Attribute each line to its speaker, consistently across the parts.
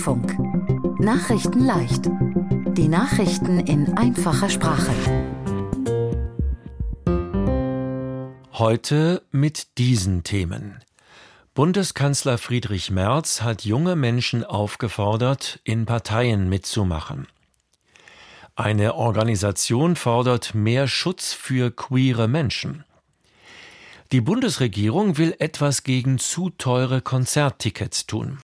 Speaker 1: Deutschlandfunk. Nachrichten leicht. Die Nachrichten in einfacher Sprache.
Speaker 2: Heute mit diesen Themen. Bundeskanzler Friedrich Merz hat junge Menschen aufgefordert, in Parteien mitzumachen. Eine Organisation fordert mehr Schutz für queere Menschen. Die Bundesregierung will etwas gegen zu teure Konzerttickets tun.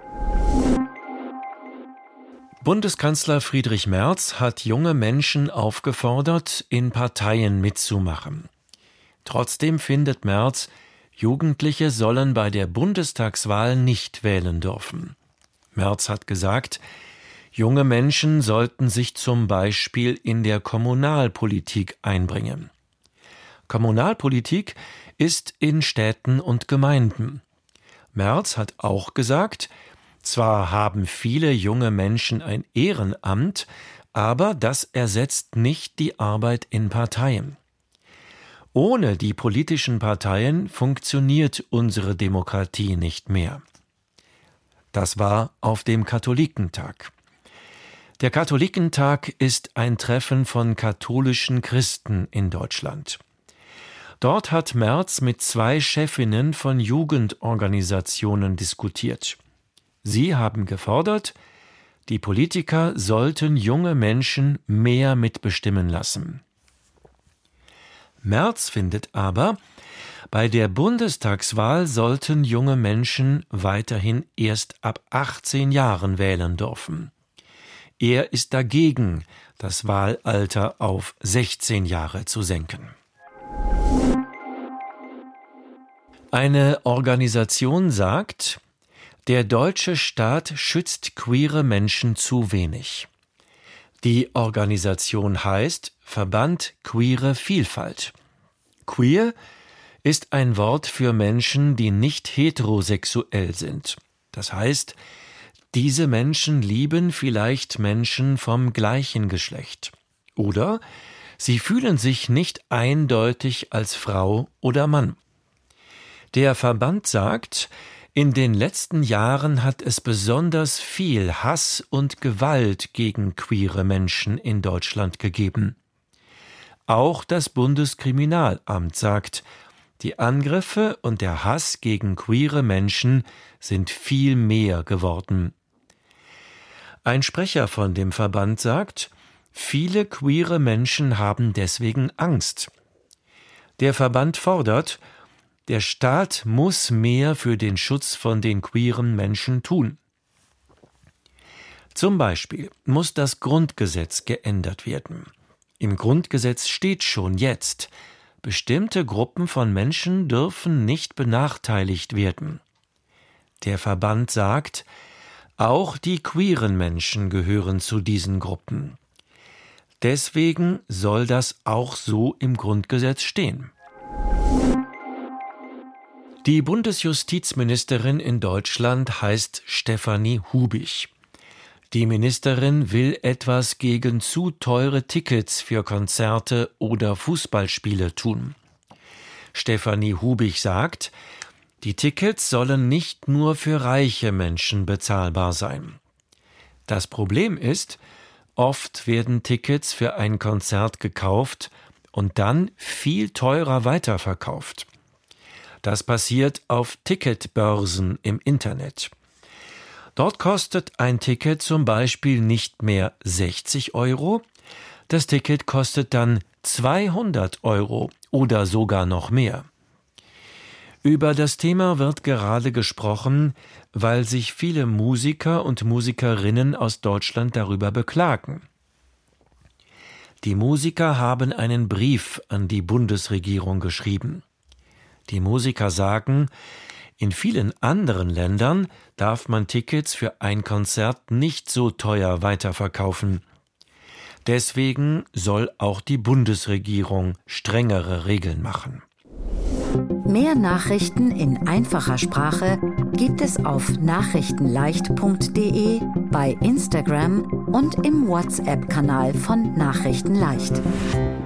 Speaker 2: Bundeskanzler Friedrich Merz hat junge Menschen aufgefordert, in Parteien mitzumachen. Trotzdem findet Merz, Jugendliche sollen bei der Bundestagswahl nicht wählen dürfen. Merz hat gesagt, junge Menschen sollten sich zum Beispiel in der Kommunalpolitik einbringen. Kommunalpolitik ist in Städten und Gemeinden. Merz hat auch gesagt, zwar haben viele junge Menschen ein Ehrenamt, aber das ersetzt nicht die Arbeit in Parteien. Ohne die politischen Parteien funktioniert unsere Demokratie nicht mehr. Das war auf dem Katholikentag. Der Katholikentag ist ein Treffen von katholischen Christen in Deutschland. Dort hat Merz mit 2 Chefinnen von Jugendorganisationen diskutiert. Sie haben gefordert, die Politiker sollten junge Menschen mehr mitbestimmen lassen. Merz findet aber, bei der Bundestagswahl sollten junge Menschen weiterhin erst ab 18 Jahren wählen dürfen. Er ist dagegen, das Wahlalter auf 16 Jahre zu senken. Eine Organisation sagt, der deutsche Staat schützt queere Menschen zu wenig. Die Organisation heißt Verband Queere Vielfalt. Queer ist ein Wort für Menschen, die nicht heterosexuell sind. Das heißt, diese Menschen lieben vielleicht Menschen vom gleichen Geschlecht. Oder sie fühlen sich nicht eindeutig als Frau oder Mann. Der Verband sagt, in den letzten Jahren hat es besonders viel Hass und Gewalt gegen queere Menschen in Deutschland gegeben. Auch das Bundeskriminalamt sagt, die Angriffe und der Hass gegen queere Menschen sind viel mehr geworden. Ein Sprecher von dem Verband sagt, viele queere Menschen haben deswegen Angst. Der Verband fordert, der Staat muss mehr für den Schutz von den queeren Menschen tun. Zum Beispiel muss das Grundgesetz geändert werden. Im Grundgesetz steht schon jetzt, bestimmte Gruppen von Menschen dürfen nicht benachteiligt werden. Der Verband sagt, auch die queeren Menschen gehören zu diesen Gruppen. Deswegen soll das auch so im Grundgesetz stehen. Die Bundesjustizministerin in Deutschland heißt Stefanie Hubich. Die Ministerin will etwas gegen zu teure Tickets für Konzerte oder Fußballspiele tun. Stefanie Hubich sagt, die Tickets sollen nicht nur für reiche Menschen bezahlbar sein. Das Problem ist, oft werden Tickets für ein Konzert gekauft und dann viel teurer weiterverkauft. Das passiert auf Ticketbörsen im Internet. Dort kostet ein Ticket zum Beispiel nicht mehr 60 €, das Ticket kostet dann 200 € oder sogar noch mehr. Über das Thema wird gerade gesprochen, weil sich viele Musiker und Musikerinnen aus Deutschland darüber beklagen. Die Musiker haben einen Brief an die Bundesregierung geschrieben. Die Musiker sagen, in vielen anderen Ländern darf man Tickets für ein Konzert nicht so teuer weiterverkaufen. Deswegen soll auch die Bundesregierung strengere Regeln machen.
Speaker 1: Mehr Nachrichten in einfacher Sprache gibt es auf nachrichtenleicht.de, bei Instagram und im WhatsApp-Kanal von Nachrichten leicht.